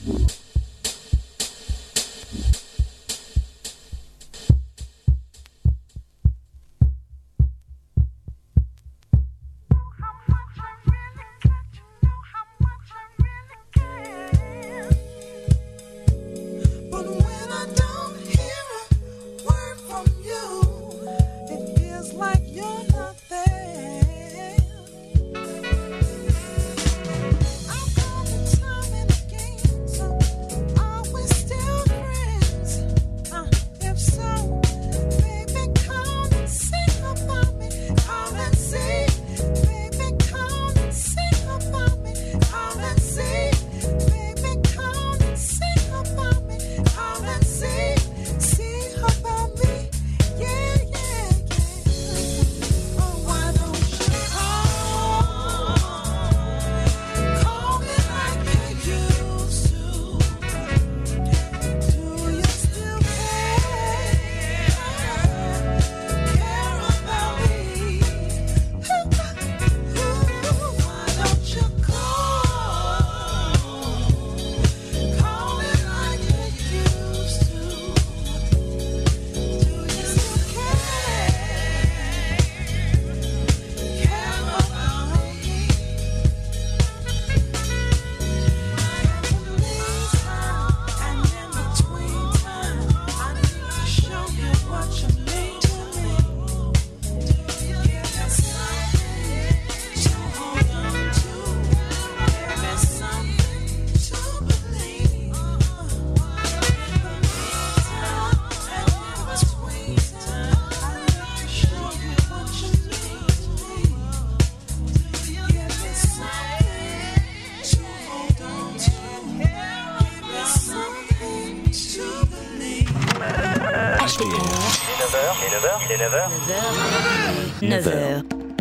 Il est 9h. 9h.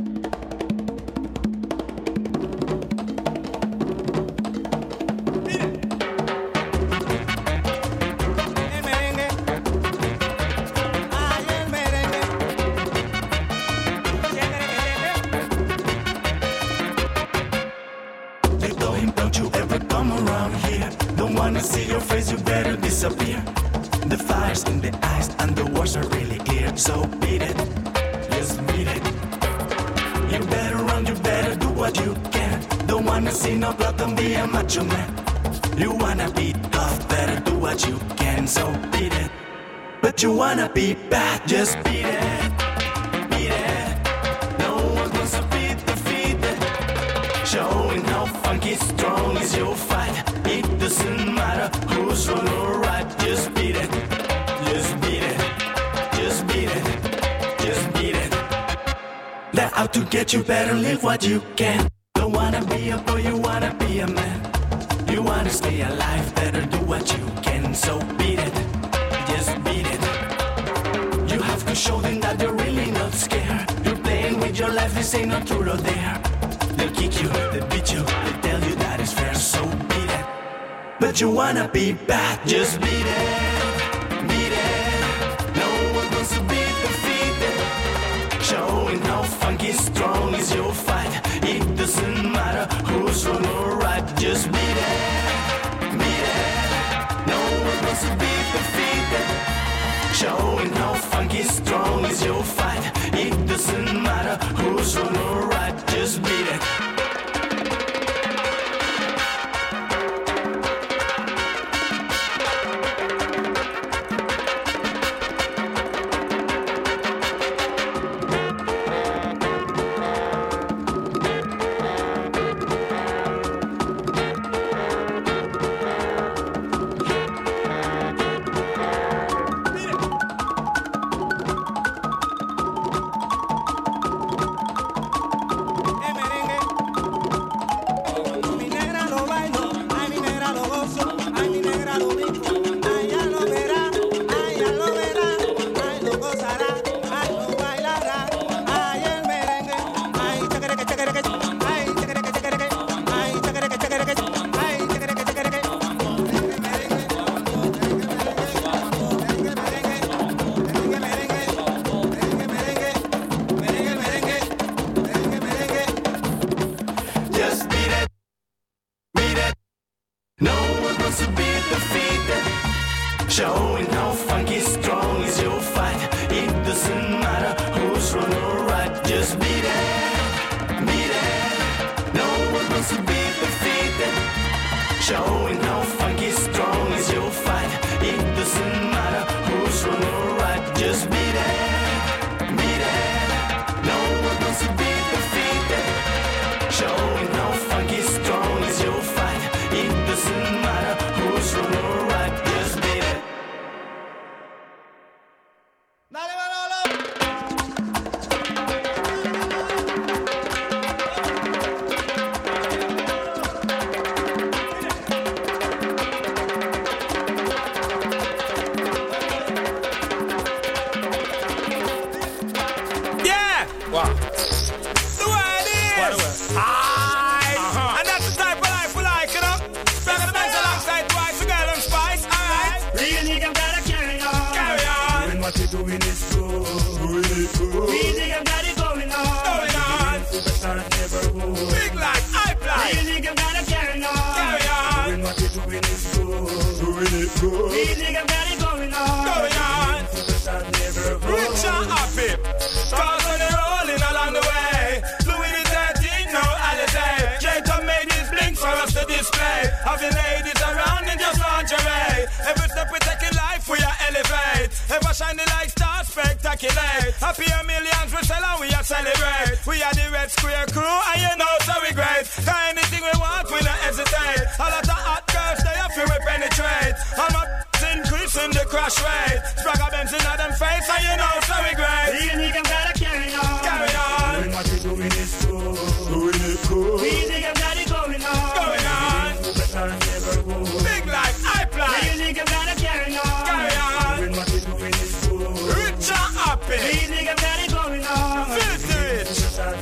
Don't you ever come around here. Don't wanna see your face, you better disappear. The fire's in the eyes and the words are really clear. So beat it, just beat it. You better run, you better do what you can. Don't wanna see no blood, don't be a macho man. You wanna be tough, better do what you can. So beat it, but you wanna be bad, just beat it. Beat it, no one wants to be defeated. Showing how funky strong is your fight. It doesn't matter who's wrong or right. Just beat it, just beat it, just beat it, just beat it. They're out to get you, better live what you can. Don't wanna be a boy, you wanna be a man. You wanna stay alive, better do what you can. So beat it, just beat it. You have to show them that you're really not scared. You're playing with your life, this ain't no truth or dare. They'll kick you, they'll beat you, they'll tell you that it's fair, so beat it. But you wanna be bad, just beat it, beat it. No one wants to be defeated. Showing how funky strong is your fight. It doesn't matter who's wrong or right, just beat it, beat it. No one wants to be defeated. Showing how funky strong is your fight. It doesn't matter who's wrong or right, just beat it. wants to be defeated. Showing how funky strong is your fight. It doesn't matter who's wrong or right. Just beat it, beat it. No one wants to be defeated. Showing how funky strong is your fight. It doesn't matter who's wrong or right. Just beat it, beat it. No one wants to be defeated. Showing how funky strong is your fight. It doesn't matter who's wrong or right. Just beat it. Shining like stars, spectacular. Happier millions we sell and we are celebrate. We are the Red Square crew and you know so we great. Cause anything we want we not hesitate. A lot of hot girls they have to we penetrate. And my increasing the crash rate. Spragga Benz in them face and you know so we great. You need them gotta carry on. Carry on. Doing what you doing is cool. Doing it cool. We think I'm got it going on. Going on. Big like I fly. You think I'm gotta carry on. Carry on. Doing what you doing is cool. Rich and happy. We think I'm got it going on. Filthy rich.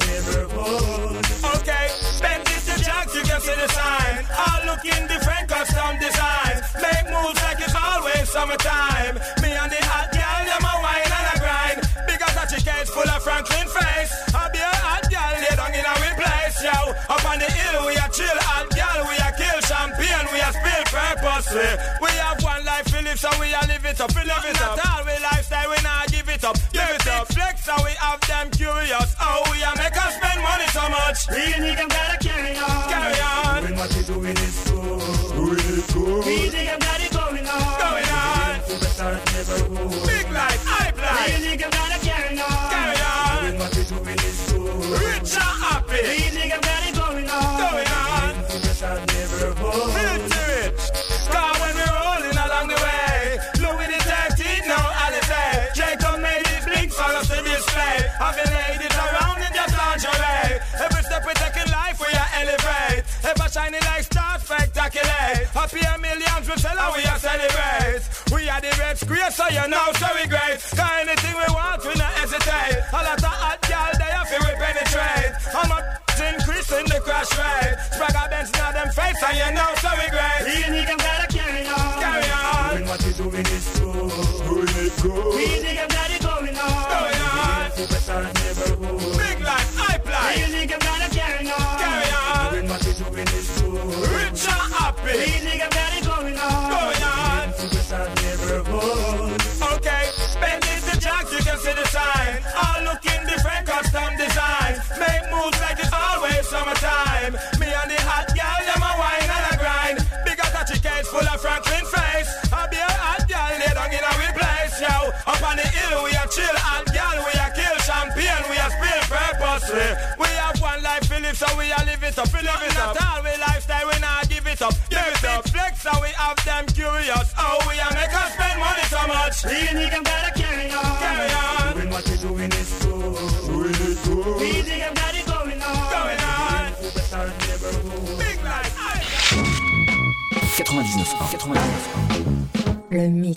Okay, bend it to jacks, you can see the sign. All looking different, custom design. Make moves like it's always summertime. Me and the hot girl, them a wine and a grind. Because that chicken is full of Franklin face. I'll be a hot girl, lay down in a place, yo. Up on the hill, we a chill, hot girl, we a kill champagne, we a spill purposely. We have one life to live, so we a live it up, we live it up. Not all we lifestyle, we not give it up. Give it up, flex, so we have them curious. Oh, we a make us spend money so much. We think I'm gotta carry on. Carry on. Doing what you doing is cool. Doing it cool. We think I'm got it going on. Going on. Big like I fly. We think I'm gotta carry on. Carry on. Doing what you doing is cool. Rich and happy. We think I'm got it going on. Going on. Filthy rich. Cause when we're rolling along the way, Louis the 13, no Alice. Jacob made it blink for us to display. Having ladies around in just lingerie. Every step we take in life we are elevate. Ever shining like stars, spectacular. Happier millions we sell and we are celebrate. We are the Red Square, so you know so we great. Cause anything we want we not hesitate. A lot of hot girl they have to we penetrate. I'm a increasing the crash rate. Spragga Benz in them face and you know so we great. We think I'm gotta carry on. Carry on. Doing what you doing is cool. Doing it cool. We think I'm got it going on. Going on. Big like I fly. We think I'm gotta carry on. Carry on. Doing what you doing is cool. Rich and happy. We think I'm got it going on. Going on. Okay, bend it to jacks, you can see the sign. All looking different, custom design. Make moves like it's always summertime. Me and the hot girl, them a wine and a grind. Because that chicken is full of Franklin face. I'll be a hot girl, lay down in a place, yo. Up on the hill, we a chill, hot girl, we a kill champagne, we a spill purposely. We have one life to live, so we a live it up, we live it up. Not all we lifestyle, we not give it up. Give it up, flex, so we have them curious. Oh, we a make us spend money so much. We think I'm gotta carry on. Carry on. Doing what you doing is cool. Doing it cool. We think I'm got it going on. Going on. Big like I 99.1. Le mix.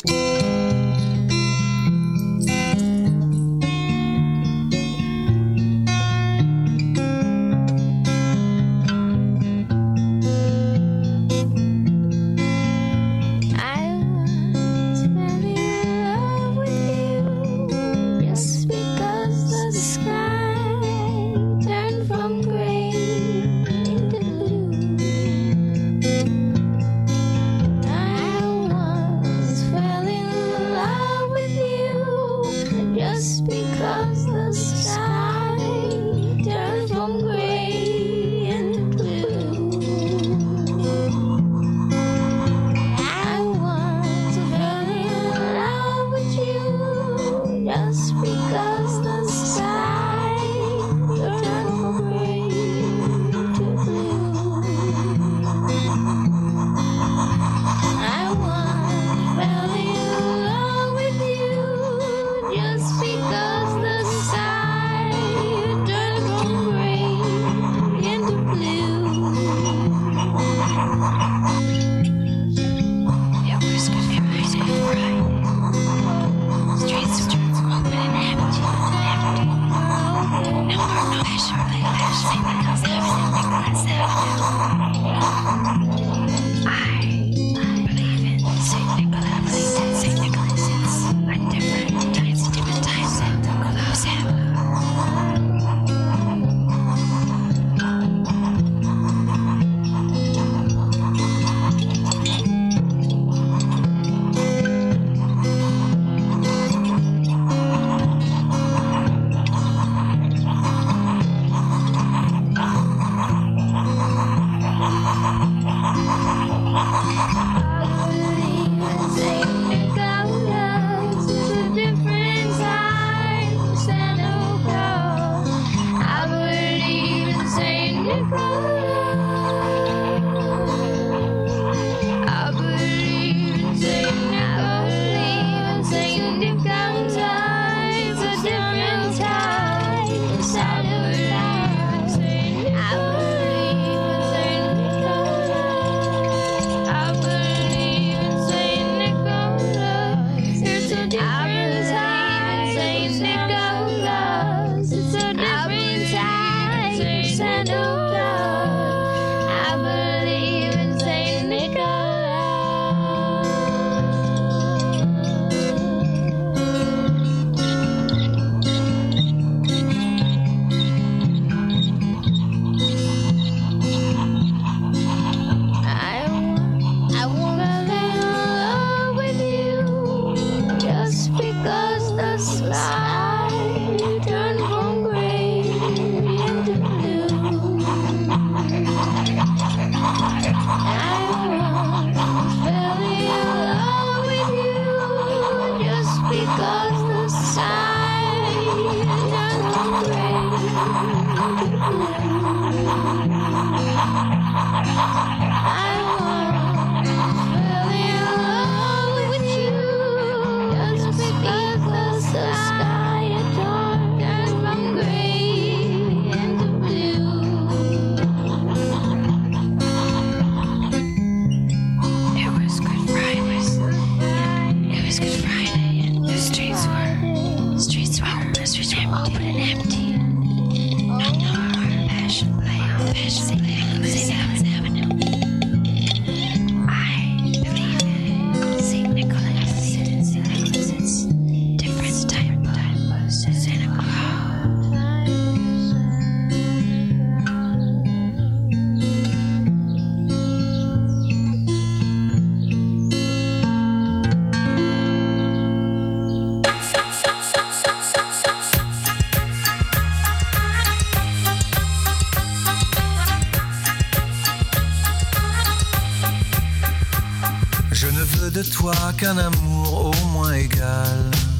De toi qu'un amour au moins égal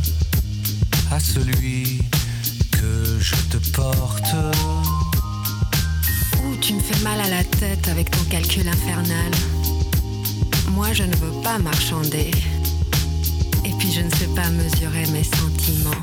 à celui que je te porte. Ouh, tu me fais mal à la tête avec ton calcul infernal. Moi je ne veux pas marchander. Et puis je ne sais pas mesurer mes sentiments.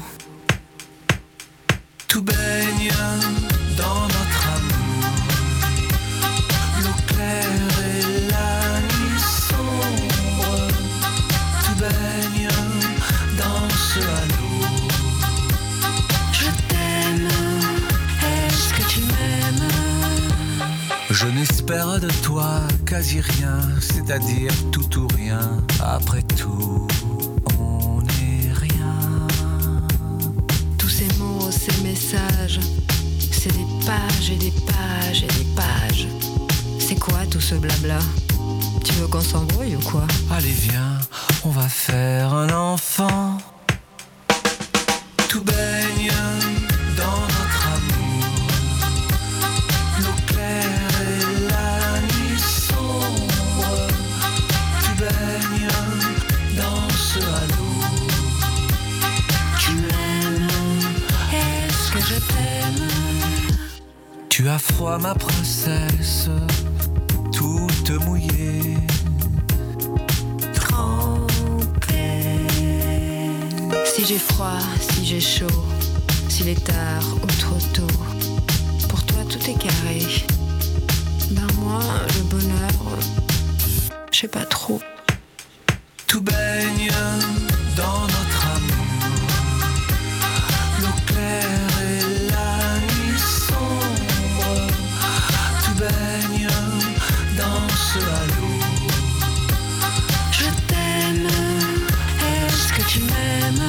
Tout baigne dans notre amour, l'eau claire et la nuit sombre. Tout baigne dans ce halo. Je t'aime, est-ce que tu m'aimes? Je n'espère de toi quasi rien, c'est-à-dire tout ou rien. Après tout, on n'est rien. Tous ces mots, ces messages, c'est des pages et des pages et des pages. C'est quoi tout ce blabla? Tu veux qu'on s'embrouille ou quoi? Allez viens, on va faire un enfant. Tout baigne dans notre amour, l'eau claire et la nuit sombre. Tu baignes dans ce halo. Tu m'aimes, est-ce que je t'aime? Tu as froid ma princesse, toute mouillée, trempée. Si j'ai froid, si j'ai chaud, s'il est tard ou trop tôt, pour toi tout est carré. Ben moi, le bonheur, je sais pas trop. tout baigne dans notre amour, l'eau claire et la nuit sombre. Tout baigne dans ce halo. Je t'aime, est-ce que tu m'aimes?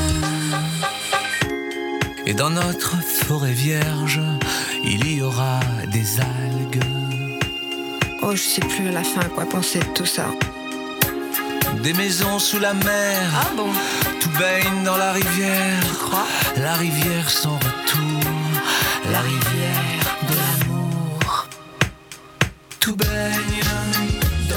Et dans notre forêt vierge, il y aura des algues. Oh, je sais plus à la fin quoi penser de tout ça. Des maisons sous la mer. Ah bon? Tout baigne dans la rivière. Tu crois? La rivière sans retour. La rivière de l'amour. Tout baigne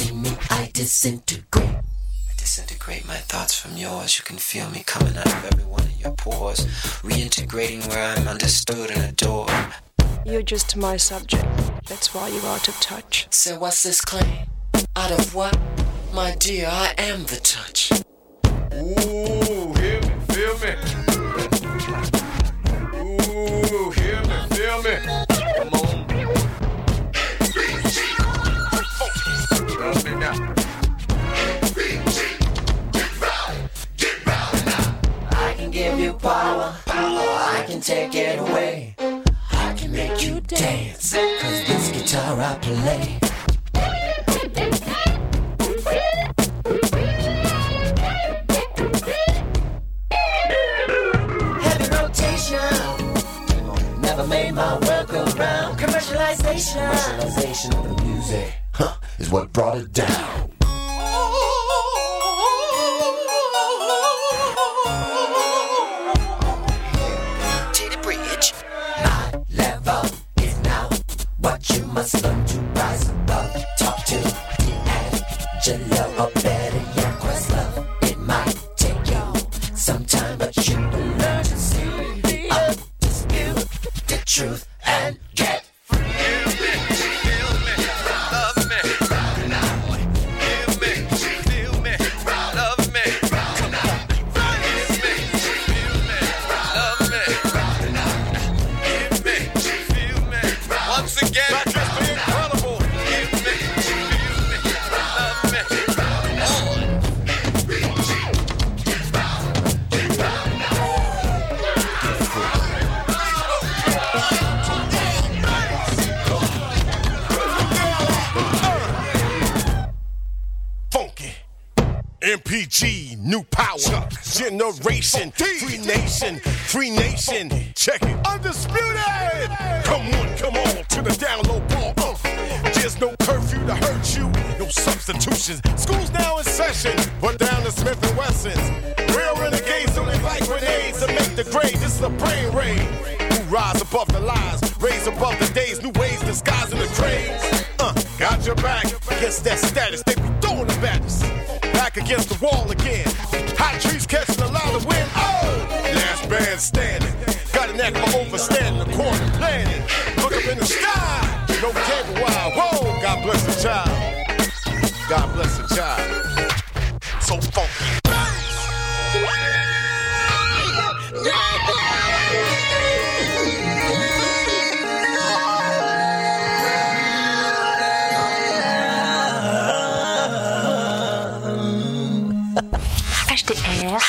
see me, I disintegrate. I disintegrate my thoughts from yours. You can feel me coming out of every one of your pores, reintegrating where I'm understood and adored. You're just my subject. That's why you're out of touch. So what's this claim? Out of what? My dear, I am the touch. Ooh, hear me, feel me. Ooh, hear me, feel me. Come on. Love me now. I can give you power, I can take it away. I can make you dance, cause this guitar I play. Heavy rotation, never made my world go round. Commercialization of the music, is what brought it down. You must learn to rise above. Talk to D'Angelo, or better yet, Questlove. It might take you some time, but you will learn to see the undisputed truth and get free. Feel me, love me. Feel me, feel me, love me. Come on, feel me, feel me, love me. Feel me, feel me. Once again. MPG, new power, generation, free nation, check it, undisputed. Come on, to the down low ball. There's no curfew to hurt you, no substitutions. School's now in session, but down to Smith & Wesson's. Real renegades only like grenades to make the grade. This is a brain raid. Who rise above the lies, raise above the days, new ways disguising the craze. Got your back against that status, they be throwing the batters. Back against the wall again. Hot trees catching a lot of wind. Oh, last man standing. Got an act for overstanding the corner planning. Look up in the sky. No cable wire. Whoa, God bless the child. God bless the child. So funky. HDR.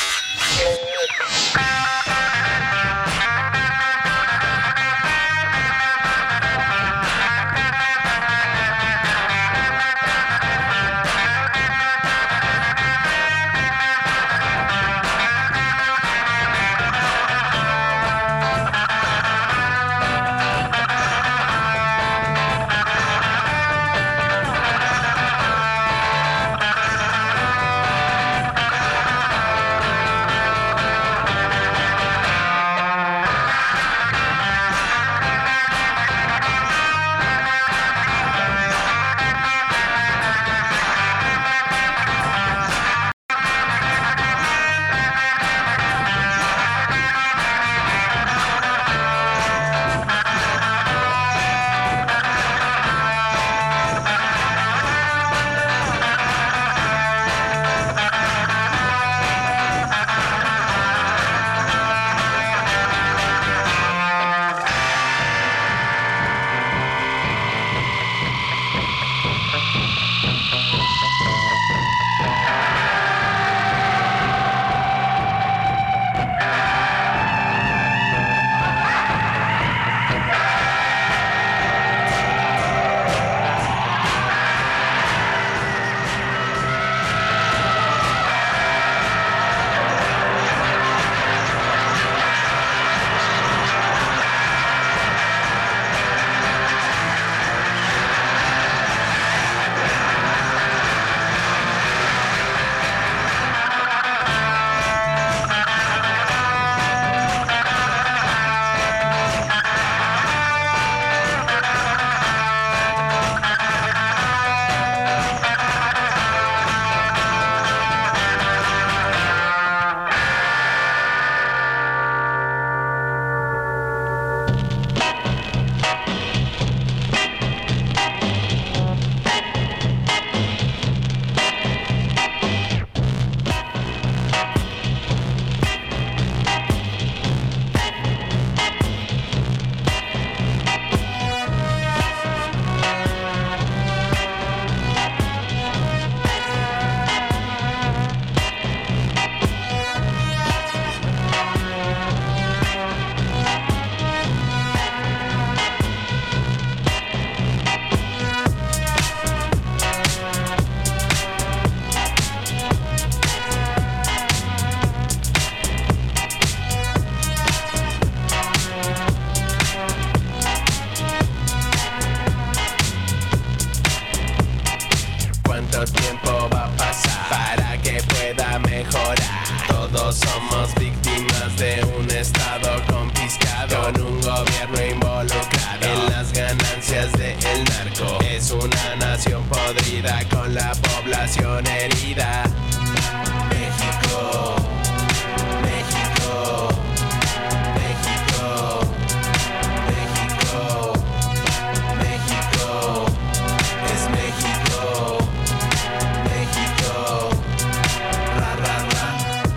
tiempo va a pasar para que pueda mejorar. Todos somos víctimas de un estado confiscado, con un gobierno involucrado en las ganancias del narco. Es una nación podrida con la población herida. México, México, México, México, México, es México, México, ra, ra, ra.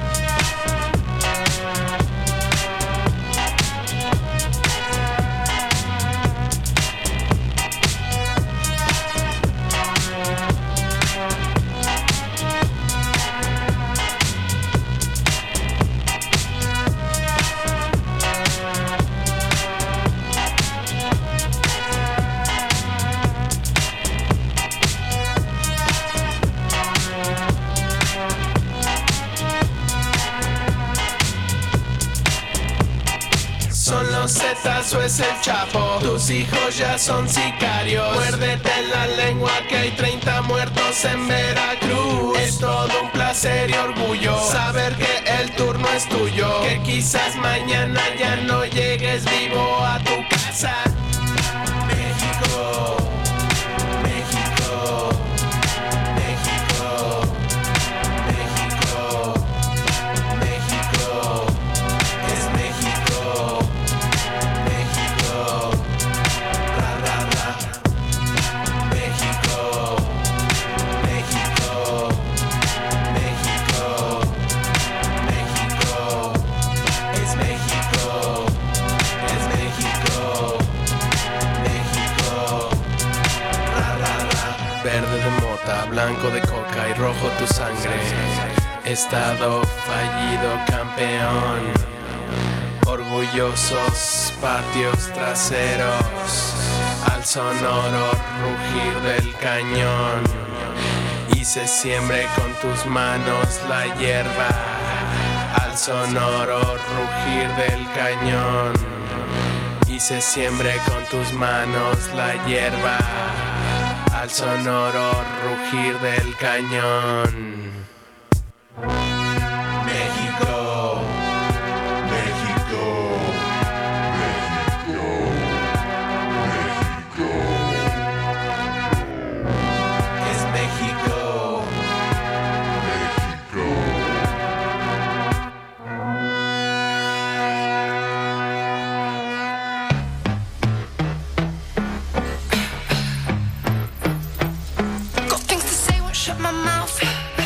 Son los Zetas o es el Chapo, tus hijos ya son sicarios. Muérdete la lengua que hay 30 muertos en Veracruz. Es todo un placer y orgullo saber que el turno es tuyo, que quizás mañana ya no llegues vivo a tu casa. México, México, México, México, México, es México, México, ra, ra, ra. México, México, México, México, es México, México, ra, ra, ra. Verde de mota, blanco de coca y rojo tu sangre. Estado fallido, campeón. Orgullosos patios traseros, al sonoro rugir del cañón. Y se siembre con tus manos la hierba, al sonoro rugir del cañón. Y se siembre con tus manos la hierba, al sonoro rugir del cañón. México, México, México, México, es México, México. Got things to say, won't shut my mouth.